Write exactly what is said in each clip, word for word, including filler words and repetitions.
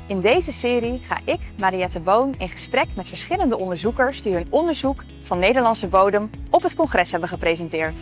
In deze serie ga ik, Mariette Boon, in gesprek met verschillende onderzoekers die hun onderzoek van Nederlandse bodem op het congres hebben gepresenteerd.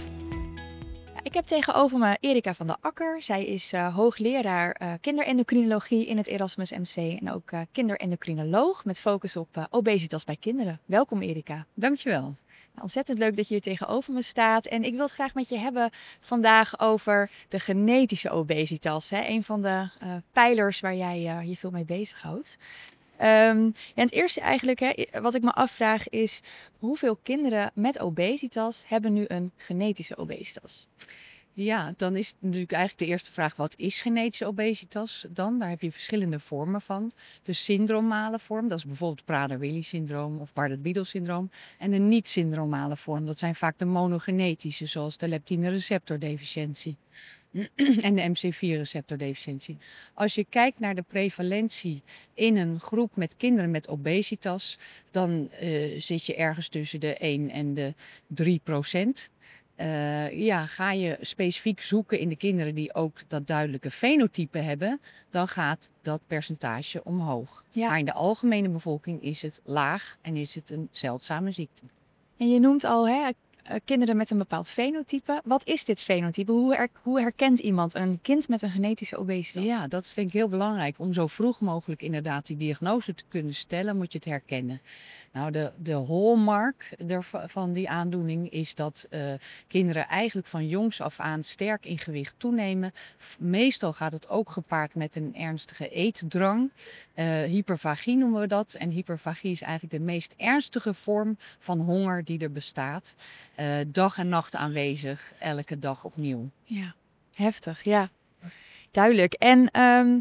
Ja, ik heb tegenover me Erika van der Akker. Zij is uh, hoogleraar uh, kinderendocrinologie in het Erasmus M C en ook uh, kinderendocrinoloog met focus op uh, obesitas bij kinderen. Welkom Erika. Dankjewel. Ontzettend leuk dat je hier tegenover me staat. En ik wil het graag met je hebben vandaag over de genetische obesitas. Hè? Een van de uh, pijlers waar jij uh, je veel mee bezighoudt. Um, en het eerste eigenlijk, hè, wat ik me afvraag is, hoeveel kinderen met obesitas hebben nu een genetische obesitas? Ja, dan is natuurlijk eigenlijk de eerste vraag, wat is genetische obesitas dan? Daar heb je verschillende vormen van. De syndromale vorm, dat is bijvoorbeeld Prader-Willi syndroom of Bardet-Biedl syndroom. En de niet-syndromale vorm, dat zijn vaak de monogenetische, zoals de leptine receptordeficiëntie en de M C vier receptordeficiëntie. Als je kijkt naar de prevalentie in een groep met kinderen met obesitas, dan uh, zit je ergens tussen de één en de drie procent. Uh, ja, ga je specifiek zoeken in de kinderen die ook dat duidelijke fenotype hebben, dan gaat dat percentage omhoog. Ja. Maar in de algemene bevolking is het laag en is het een zeldzame ziekte. En je noemt al hè, kinderen met een bepaald fenotype. Wat is dit fenotype? Hoe, her, hoe herkent iemand een kind met een genetische obesitas? Ja, dat is denk ik heel belangrijk. Om zo vroeg mogelijk inderdaad die diagnose te kunnen stellen, moet je het herkennen. Nou, de, de hallmark van die aandoening is dat uh, kinderen eigenlijk van jongs af aan sterk in gewicht toenemen. Meestal gaat het ook gepaard met een ernstige eetdrang. Uh, hyperfagie noemen we dat. En hyperfagie is eigenlijk de meest ernstige vorm van honger die er bestaat. Uh, dag en nacht aanwezig, elke dag opnieuw. Ja, heftig, ja. Duidelijk. En um,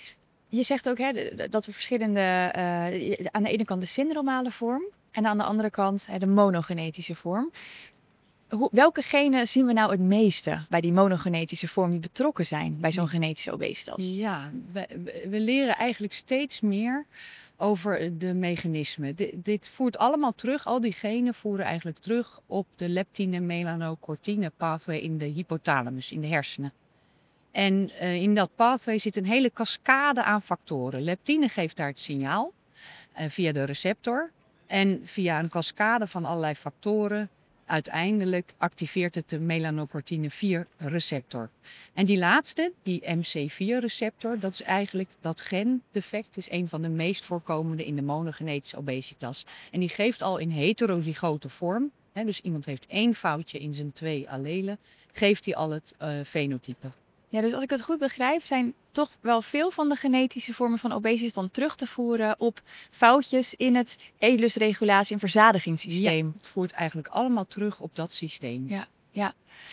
je zegt ook hè, dat er verschillende, uh, aan de ene kant de syndromale vorm en aan de andere kant hè, de monogenetische vorm. Hoe, welke genen zien we nou het meeste bij die monogenetische vorm die betrokken zijn bij zo'n genetische obesitas? Ja, we, we leren eigenlijk steeds meer over de mechanismen. D- dit voert allemaal terug, al die genen voeren eigenlijk terug op de leptine-melanocortine pathway in de hypothalamus, in de hersenen. En uh, in dat pathway zit een hele cascade aan factoren. Leptine geeft daar het signaal uh, via de receptor. En via een cascade van allerlei factoren uiteindelijk activeert het de melanocortine vier receptor. En die laatste, die M C vier receptor, dat is eigenlijk dat gendefect, is een van de meest voorkomende in de monogenetische obesitas. En die geeft al in heterozygote vorm, hè, dus iemand heeft één foutje in zijn twee allelen, geeft hij al het uh, fenotype. Ja, dus als ik het goed begrijp, zijn toch wel veel van de genetische vormen van obesitas dan terug te voeren op foutjes in het eetlusregulatie- en verzadigingssysteem. Ja, het voert eigenlijk allemaal terug op dat systeem. Ja, ja.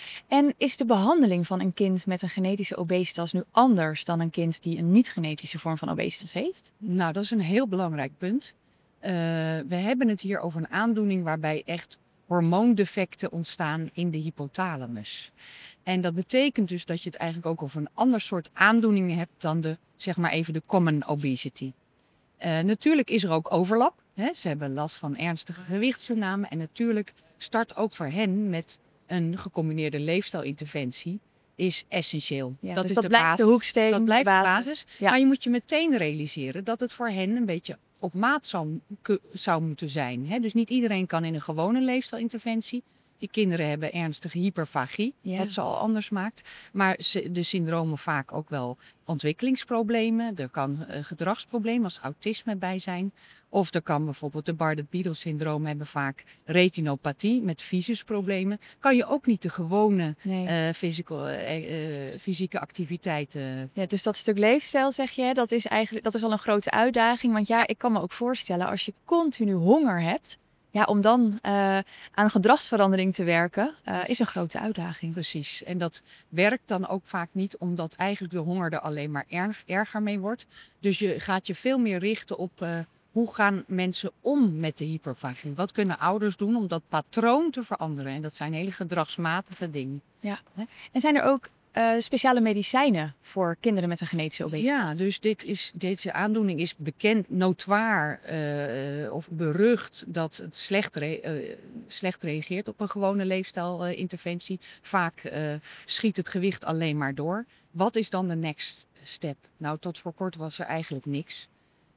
En is de behandeling van een kind met een genetische obesitas nu anders dan een kind die een niet-genetische vorm van obesitas heeft? Nou, dat is een heel belangrijk punt. Uh, we hebben het hier over een aandoening waarbij echt hormoondefecten ontstaan in de hypothalamus. En dat betekent dus dat je het eigenlijk ook over een ander soort aandoeningen hebt dan de, zeg maar even de common obesity. Uh, natuurlijk is er ook overlap. Hè? Ze hebben last van ernstige gewichtstoename en natuurlijk start ook voor hen met een gecombineerde leefstijlinterventie is essentieel. Ja, dat dus is dat de blijft basis. de hoeksteen, Dat blijft de de basis. basis. Ja. Maar je moet je meteen realiseren dat het voor hen een beetje op maat zou, zou moeten zijn. Hè? Dus niet iedereen kan in een gewone leefstijlinterventie. Die kinderen hebben ernstige hyperfagie, Ja. wat ze al anders maakt. Maar de syndromen vaak ook wel ontwikkelingsproblemen. Er kan uh, gedragsproblemen als autisme bij zijn. Of er kan bijvoorbeeld de Bardet-Biedl syndroom hebben vaak retinopathie met visusproblemen. Kan je ook niet de gewone nee. uh, physical, uh, uh, fysieke activiteiten. Ja, dus dat stuk leefstijl zeg je, dat is eigenlijk dat is al een grote uitdaging. Want ja, ik kan me ook voorstellen als je continu honger hebt. Ja, om dan uh, aan gedragsverandering te werken, uh, is een grote uitdaging. Precies. En dat werkt dan ook vaak niet, omdat eigenlijk de honger er alleen maar erg, erger mee wordt. Dus je gaat je veel meer richten op uh, hoe gaan mensen om met de hyperfagie. Wat kunnen ouders doen om dat patroon te veranderen? En dat zijn hele gedragsmatige dingen. Ja. En zijn er ook uh, speciale medicijnen voor kinderen met een genetische obesitas? Ja, dus dit is, deze aandoening is bekend, notoir uh, of berucht dat het slecht, re- uh, slecht reageert op een gewone leefstijlinterventie. Uh, Vaak uh, schiet het gewicht alleen maar door. Wat is dan de next step? Nou, tot voor kort was er eigenlijk niks.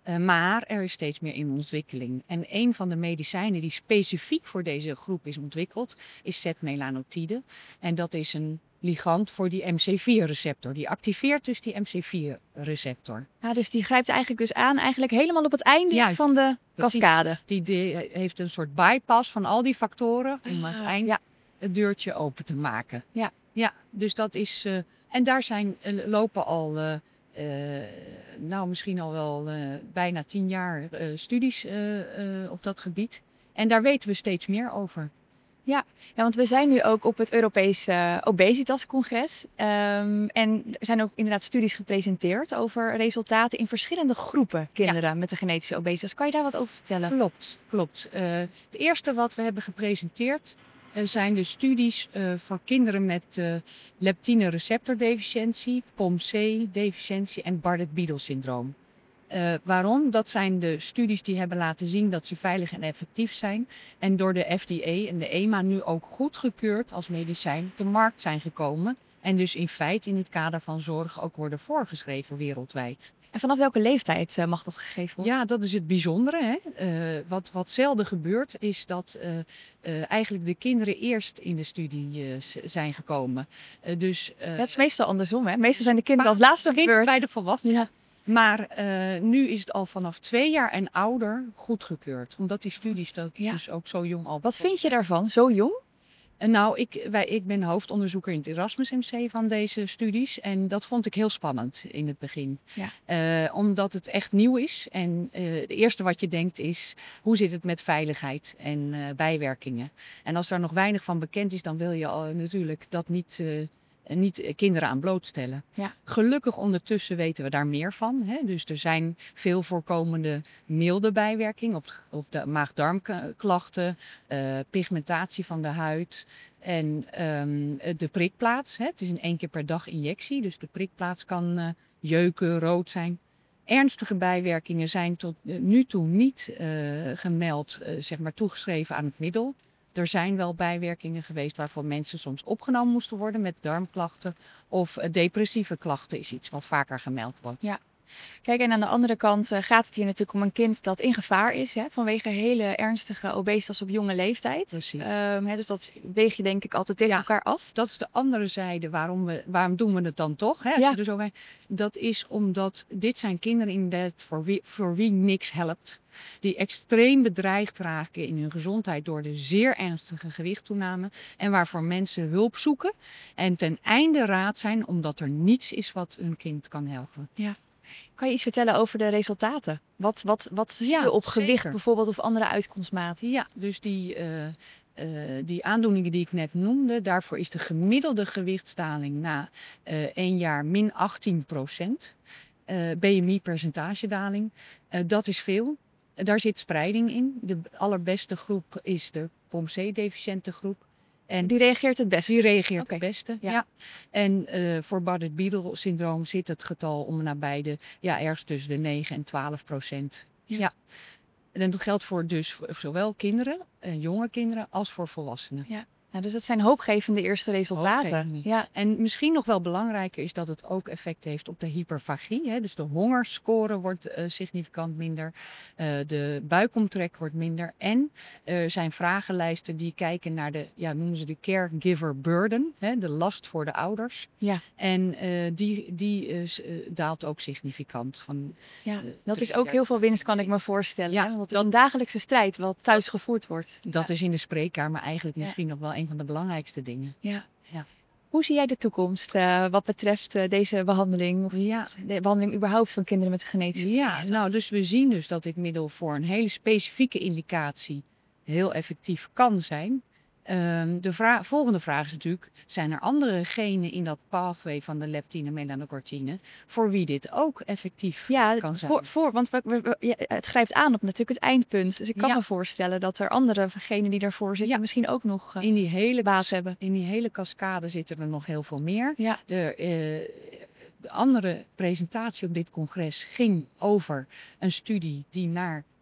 Uh, maar er is steeds meer in ontwikkeling. En een van de medicijnen die specifiek voor deze groep is ontwikkeld, is zetmelanotide. En dat is een ligand voor die M C vier receptor. Die activeert dus die M C vier receptor. Ja, dus die grijpt eigenlijk dus aan, eigenlijk helemaal op het einde Ja, van de precies. cascade. Die de, heeft een soort bypass van al die factoren om aan het Ah, eind ja. het deurtje open te maken. Ja. Ja, dus dat is... Uh, en daar zijn, uh, lopen al... Uh, Uh, nou, misschien al wel uh, bijna tien jaar uh, studies uh, uh, op dat gebied. En daar weten we steeds meer over. Ja, ja, want we zijn nu ook op het Europees uh, Obesitas-congres. Um, en er zijn ook inderdaad studies gepresenteerd over resultaten in verschillende groepen kinderen ja. met de genetische obesitas. Kan je daar wat over vertellen? Klopt, klopt. Uh, het eerste wat we hebben gepresenteerd uh, zijn de studies uh, voor kinderen met uh, leptine receptordeficiëntie, P O M C-deficiëntie en Bardet-Biedl-syndroom. Uh, waarom? Dat zijn de studies die hebben laten zien dat ze veilig en effectief zijn. En door de F D A en de E M A nu ook goedgekeurd als medicijn op de markt zijn gekomen. En dus in feite in het kader van zorg ook worden voorgeschreven wereldwijd. En vanaf welke leeftijd uh, mag dat gegeven worden? Ja, dat is het bijzondere. Hè? Uh, wat, wat zelden gebeurt is dat uh, uh, eigenlijk de kinderen eerst in de studie uh, zijn gekomen. Uh, dus, uh, dat is meestal andersom. Hè? Meestal zijn de kinderen als laatste gebeurd. Bij de volwassenen. Ja. Maar uh, nu is het al vanaf twee jaar en ouder goedgekeurd. Omdat die studies dat ja. dus ook zo jong al... Wat vind je daarvan, zo jong? Uh, nou, ik, wij, ik ben hoofdonderzoeker in het Erasmus M C van deze studies. En dat vond ik heel spannend in het begin. Ja. Uh, omdat het echt nieuw is. En uh, het eerste wat je denkt is, hoe zit het met veiligheid en uh, bijwerkingen? En als daar nog weinig van bekend is, dan wil je al, natuurlijk dat niet... Uh, niet kinderen aan blootstellen. Ja. Gelukkig ondertussen weten we daar meer van. Hè? Dus er zijn veel voorkomende milde bijwerkingen op, op de maag-darmklachten, uh, pigmentatie van de huid en um, de prikplaats. Hè? Het is een één keer per dag injectie, dus de prikplaats kan uh, jeuken, rood zijn. Ernstige bijwerkingen zijn tot uh, nu toe niet uh, gemeld, uh, zeg maar toegeschreven aan het middel. Er zijn wel bijwerkingen geweest waarvoor mensen soms opgenomen moesten worden met darmklachten. Of depressieve klachten is iets wat vaker gemeld wordt. Ja. Kijk, en aan de andere kant uh, gaat het hier natuurlijk om een kind dat in gevaar is. Hè, vanwege hele ernstige obesitas op jonge leeftijd. Precies. Um, hè, dus dat weeg je denk ik altijd tegen ja, elkaar af. Dat is de andere zijde. Waarom, we, waarom doen we het dan toch? Hè, als ja. je er zo bij, dat is omdat dit zijn kinderen inderdaad voor wie, voor wie niks helpt. Die extreem bedreigd raken in hun gezondheid door de zeer ernstige gewichttoename. En waarvoor mensen hulp zoeken. En ten einde raad zijn omdat er niets is wat hun kind kan helpen. Ja. Kan je iets vertellen over de resultaten? Wat, wat, wat zie je ja, op gewicht zeker. bijvoorbeeld of andere uitkomstmaten? Ja, dus die, uh, uh, die aandoeningen die ik net noemde, daarvoor is de gemiddelde gewichtsdaling na uh, één jaar min achttien procent. Uh, B M I-percentagedaling. Uh, dat is veel. Uh, daar zit spreiding in. De allerbeste groep is de P O M C-deficiënte groep. En die reageert het beste? Die reageert okay. het beste, ja. ja. En uh, voor Bardet-Biedl-syndroom zit het getal om nabij de, ja, ergens tussen de negen en twaalf procent. Ja. ja. En dat geldt voor dus voor zowel kinderen, uh, jonge kinderen, als voor volwassenen. Ja. Ja, dus dat zijn hoopgevende eerste resultaten. Hoopgevende. Ja. En misschien nog wel belangrijker is dat het ook effect heeft op de hyperfagie. Hè? Dus de hongerscore wordt uh, significant minder. Uh, de buikomtrek wordt minder. En er zijn vragenlijsten die kijken naar de, ja, noemen ze de caregiver burden. Hè? De last voor de ouders. Ja. En uh, die, die uh, daalt ook significant. Van, ja, uh, dat is ook heel veel winst, kan ik me voorstellen. Ja, hè? Want dat is een dagelijkse strijd wat thuis gevoerd wordt. Dat ja. is in de spreekkamer eigenlijk ja. misschien nog wel een van de belangrijkste dingen. Ja. Ja. Hoe zie jij de toekomst uh, wat betreft uh, deze behandeling? Of ja. de behandeling überhaupt van kinderen met genetische Ja, nou, dus we zien dus dat dit middel voor een hele specifieke indicatie heel effectief kan zijn. Um, de vra- volgende vraag is natuurlijk, zijn er andere genen in dat pathway van de leptine melanocortine voor wie dit ook effectief ja, kan zijn? Voor, voor, want we, we, ja, het grijpt aan op natuurlijk het eindpunt. Dus ik kan ja. me voorstellen dat er andere genen die daarvoor zitten ja. misschien ook nog uh, in die hele baat hebben. In die hele cascade zitten er nog heel veel meer. Ja. De, uh, de andere presentatie op dit congres ging over een studie die naar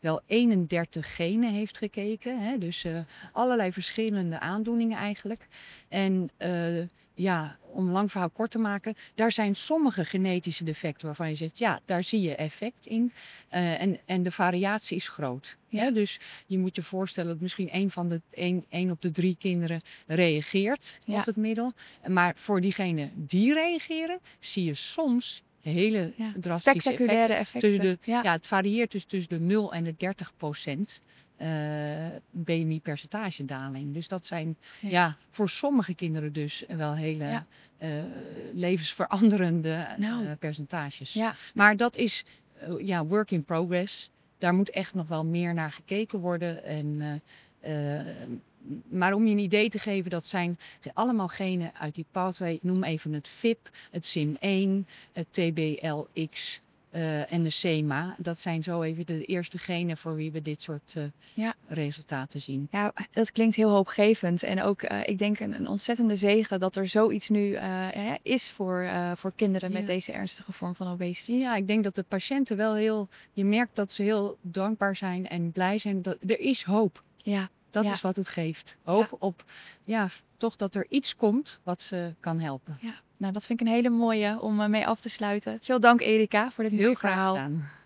wel eenendertig genen heeft gekeken. Hè? Dus uh, allerlei verschillende aandoeningen eigenlijk. En uh, ja, om lang verhaal kort te maken, daar zijn sommige genetische defecten waarvan je zegt, ja, daar zie je effect in. Uh, en, en de variatie is groot. Ja. Hè? Dus je moet je voorstellen dat misschien één van de één, één op de drie kinderen reageert ja. op het middel. Maar voor diegenen die reageren, zie je soms hele ja. drastische spectaculaire effecten. effecten. De, ja. Ja, het varieert dus tussen de nul en de dertig procent uh, B M I-percentagedaling. Dus dat zijn ja. Ja, voor sommige kinderen dus wel hele ja. uh, levensveranderende nou. uh, percentages. Ja. Maar dat is uh, ja, work in progress. Daar moet echt nog wel meer naar gekeken worden. En, uh, uh, maar om je een idee te geven, dat zijn allemaal genen uit die pathway. Ik noem even het V I P, het S I M één, het T B L X uh, en de S E M A. Dat zijn zo even de eerste genen voor wie we dit soort uh, ja. resultaten zien. Ja, dat klinkt heel hoopgevend. En ook, uh, ik denk, een, een ontzettende zegen dat er zoiets nu uh, is voor, uh, voor kinderen met ja. deze ernstige vorm van obesitas. Ja, ik denk dat de patiënten wel heel... Je merkt dat ze heel dankbaar zijn en blij zijn. Dat, er is hoop. Ja. Dat ja. is wat het geeft. Hoop ja. op, ja, toch dat er iets komt wat ze kan helpen. Ja, nou dat vind ik een hele mooie om mee af te sluiten. Veel dank Erika voor dit heel mooie graag verhaal. Gedaan.